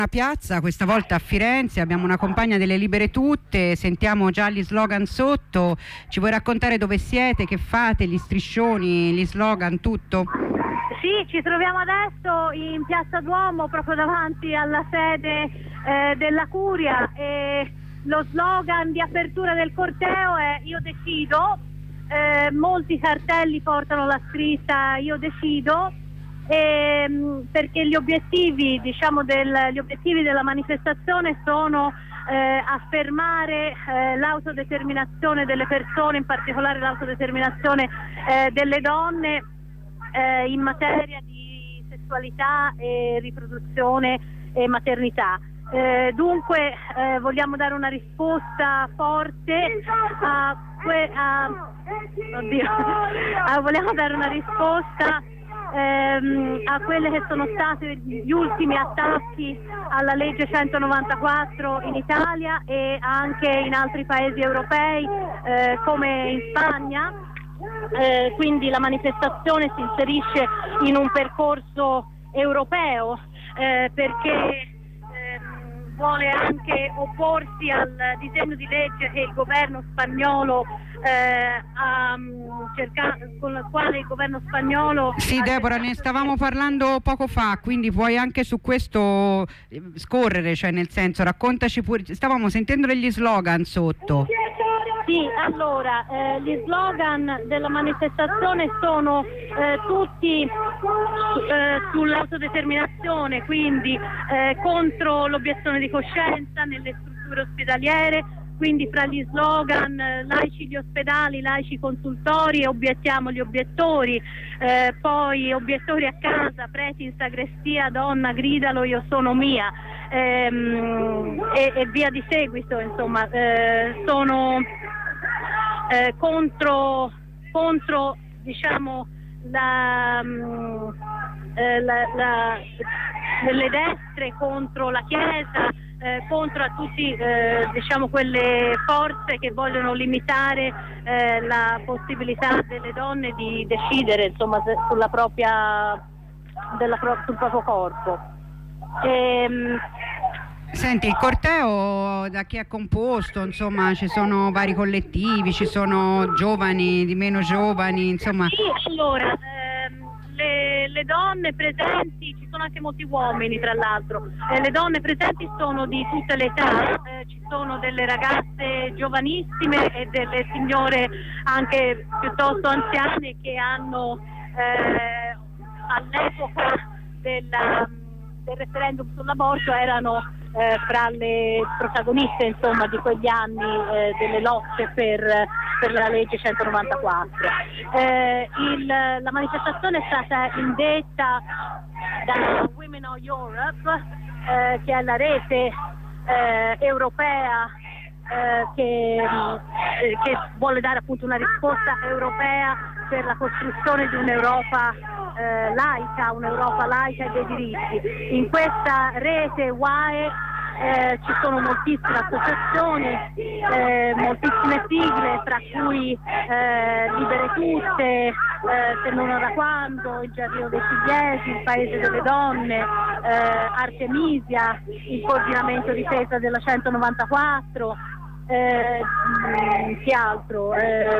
una piazza, questa volta a Firenze, abbiamo una compagna delle Libere Tutte, sentiamo già gli slogan sotto. Ci vuoi raccontare dove siete, che fate, gli striscioni, gli slogan, tutto? Sì, ci troviamo adesso in Piazza Duomo, proprio davanti alla sede della Curia, e lo slogan di apertura del corteo è "Io decido". Molti cartelli portano la scritta "Io decido", perché gli obiettivi, gli obiettivi della manifestazione sono affermare l'autodeterminazione delle persone, in particolare l'autodeterminazione delle donne in materia di sessualità e riproduzione e maternità. Dunque vogliamo dare una risposta forte vogliamo dare una risposta a quelle che sono stati gli ultimi attacchi alla legge 194 in Italia e anche in altri paesi europei come in Spagna. Quindi la manifestazione si inserisce in un percorso europeo perché vuole anche opporsi al disegno di legge che il governo spagnolo con il quale il governo spagnolo... Sì, Deborah, ne stavamo parlando poco fa, quindi puoi anche su questo scorrere, cioè nel senso, raccontaci pure, stavamo sentendo degli slogan sotto. Sì, allora, gli slogan della manifestazione sono tutti sull'autodeterminazione, quindi contro l'obiezione di coscienza nelle strutture ospedaliere, quindi fra gli slogan laici gli ospedali, laici i consultori, obiettiamo gli obiettori, poi obiettori a casa, preti in sagrestia, donna gridalo io sono mia, e via di seguito, insomma, sono contro diciamo le destre, contro la Chiesa, contro a tutti diciamo quelle forze che vogliono limitare la possibilità delle donne di decidere, insomma, sul proprio corpo. Senti, il corteo da chi è composto? Insomma, ci sono vari collettivi, ci sono giovani, di meno giovani, insomma. Sì, allora, le donne presenti, ci sono anche molti uomini tra l'altro, le donne presenti sono di tutte le età, ci sono delle ragazze giovanissime e delle signore anche piuttosto anziane che hanno all'epoca del referendum sull'aborto erano fra le protagoniste, insomma, di quegli anni delle lotte per la legge 194. La manifestazione è stata indetta da Women of Europe, che è la rete europea che vuole dare appunto una risposta europea per la costruzione di un'Europa laica, un'Europa laica e dei diritti. In questa rete UAE ci sono moltissime associazioni, moltissime sigle, tra cui Libere Tutte, Se non ora quando, il Giardino dei Pugliesi, il Paese delle Donne, Artemisia, il Coordinamento Difesa della 194, che altro?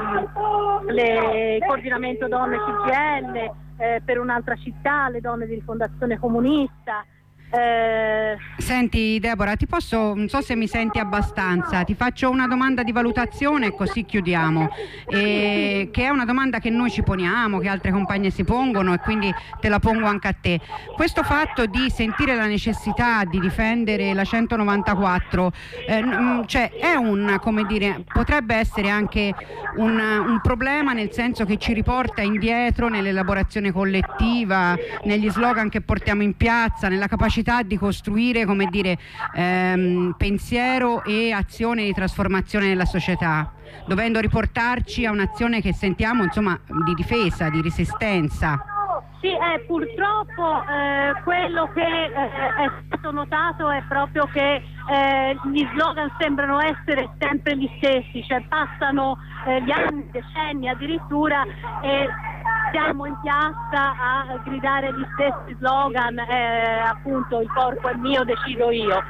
Il Coordinamento Donne CGL, per un'altra città, le donne di Rifondazione Comunista. Senti Deborah, non so se mi senti abbastanza, ti faccio una domanda di valutazione e così chiudiamo, che è una domanda che noi ci poniamo, che altre compagne si pongono, e quindi te la pongo anche a te. Questo fatto di sentire la necessità di difendere la 194 cioè è come dire, potrebbe essere anche un problema, nel senso che ci riporta indietro nell'elaborazione collettiva, negli slogan che portiamo in piazza, nella capacità di costruire, come dire, pensiero e azione di trasformazione della società, dovendo riportarci a un'azione che sentiamo, insomma, di difesa, di resistenza. Sì, purtroppo quello che è stato notato è proprio che gli slogan sembrano essere sempre gli stessi, cioè passano gli anni, decenni addirittura, e siamo in piazza a gridare gli stessi slogan, appunto il corpo è mio, decido io.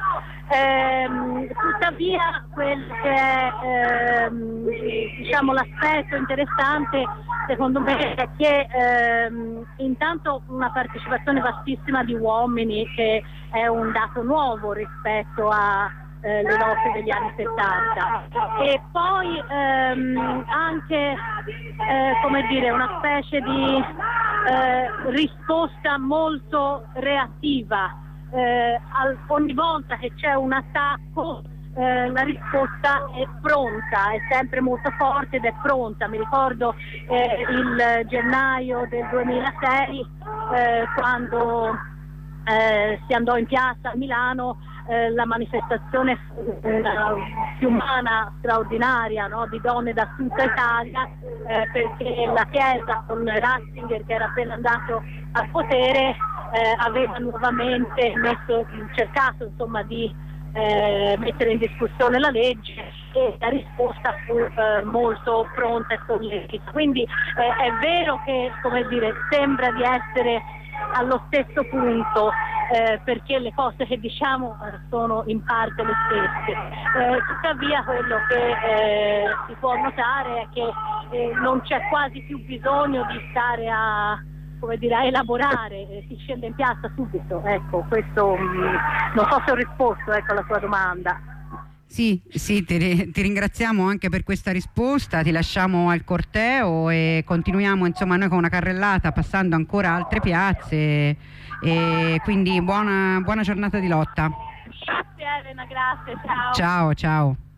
Tuttavia quello che è diciamo l'aspetto interessante secondo me è che intanto una partecipazione vastissima di uomini, che è un dato nuovo rispetto a le lotte degli anni 70, e poi anche come dire, una specie di risposta molto reattiva. Ogni volta che c'è un attacco la risposta è pronta, è sempre molto forte ed è pronta. Mi ricordo il gennaio del 2006 quando si andò in piazza a Milano, la manifestazione fiumana straordinaria, no? Di donne da tutta Italia, perché la Chiesa con Ratzinger, che era appena andato al potere, aveva nuovamente cercato insomma di mettere in discussione la legge, e la risposta fu molto pronta e sollecita. Quindi è vero che, come dire, sembra di essere allo stesso punto, perché le cose che diciamo sono in parte le stesse. Tuttavia quello che si può notare è che non c'è quasi più bisogno di stare a elaborare, si scende in piazza subito. Ecco, questo non so se ho risposto, ecco, alla tua domanda. Sì, ti ringraziamo anche per questa risposta, ti lasciamo al corteo e continuiamo insomma noi con una carrellata, passando ancora altre piazze, e quindi buona giornata di lotta. Grazie Elena, grazie, ciao. Ciao.